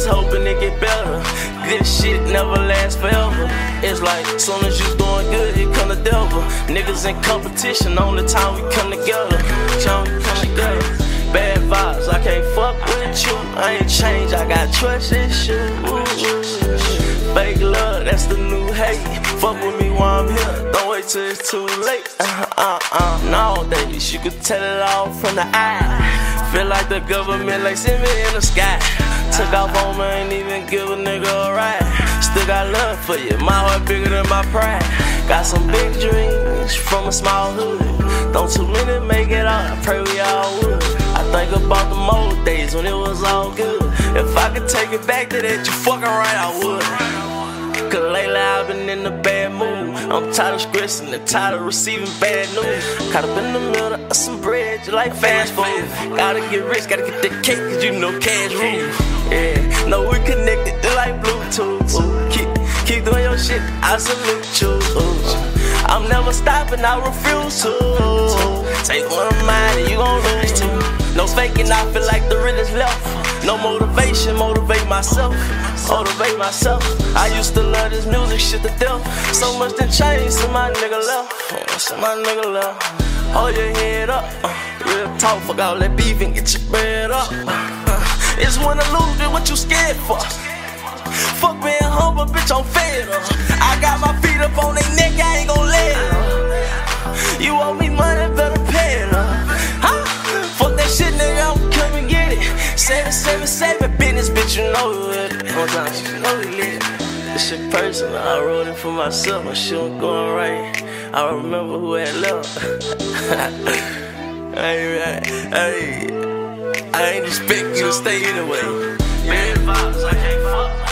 hoping it get better. Good shit never lasts forever. It's like, soon as you doing good, here come the devil. Niggas in competition, only time we come together. Bad vibes, I can't fuck with you. I ain't changed, I got trust issues. Fake love, that's the new hate. Fuck with me while I'm here, don't wait till it's too late. Nowadays, you can tell it all from the eye. Feel like the government like send me in the sky. Took off on me, ain't even give a nigga a ride. Still got love for you, my heart bigger than my pride. Got some big dreams from a small hood. Don't too many make it out, I pray we all would. I think about the old days when it was all good. If I could take it back to that, you fucking right, I would. Cause lately I've been in a bad mood. I'm tired of stressing and tired of receiving bad news. Caught up in the middle of some bread, you like fast food. Gotta get rich, gotta get that cake, cause you know cash rules. Yeah, no, we connected, they like Bluetooth. Ooh, keep doing your shit, I salute you. Ooh, I'm never stopping, I refuse to. Take one of mine and you gon' lose too. No faking, I feel like the realest left. No motivation, motivate myself. I used to love this music shit to death. So much done changed, so my nigga left. Hold your head up. Real talk, fuck all that beef and get your bread up. It's when I lose, then what you scared for? Fuck being humble, bitch, I'm fed up. I got my feet up on they neck, I ain't gon' let up. You owe me money, better pay it up. Huh? Fuck that shit, nigga, I'm coming get it. 777 business, bitch, you know it. Sometimes you know it. This shit personal, I wrote it for myself, my shit was going right. I remember who had left. I ain't expect you to stay anyway. Bad vibes, I can't fuck.